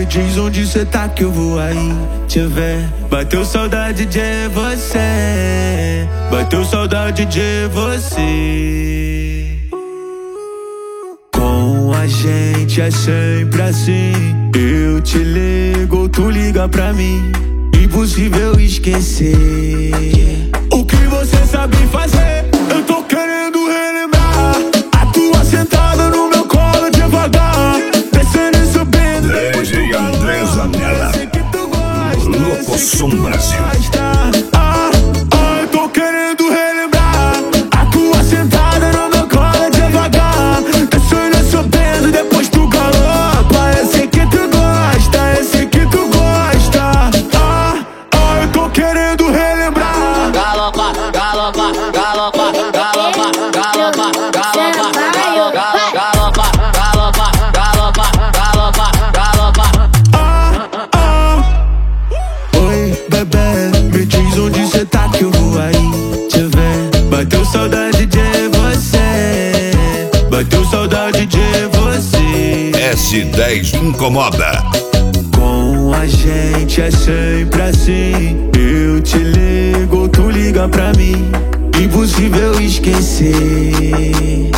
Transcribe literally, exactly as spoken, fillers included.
diz onde cê tá que eu vou aí te ver. Bateu saudade de você, bateu saudade de você. Com a gente é sempre assim, eu te ligo, tu liga pra mim. Impossível esquecer o que você sabe fazer. Eu tô querendo relembrar a tua sentada no meu colo devagar, descendo e subindo. D J André Zanella, Locosom Brasil. Ah, ah, eu tô querendo relembrar a tua sentada no meu colo devagar, descendo e subindo depois tu galopa. Eu sei que tu gosta, eu sei que tu gosta. Ah, ah, eu tô querendo relembrar. Galopa, galopa, galopa, galopa, galopa, galopa, galopa, galopa, galopa, galopa, galopa. Ah, ah. Oi, bebê, me diz onde cê tá que eu vou aí te ver. Bateu saudade de você, bateu saudade de você. S dez incomoda. Com a gente é sempre assim, eu te ligo, tu liga pra mim. Impossível esquecer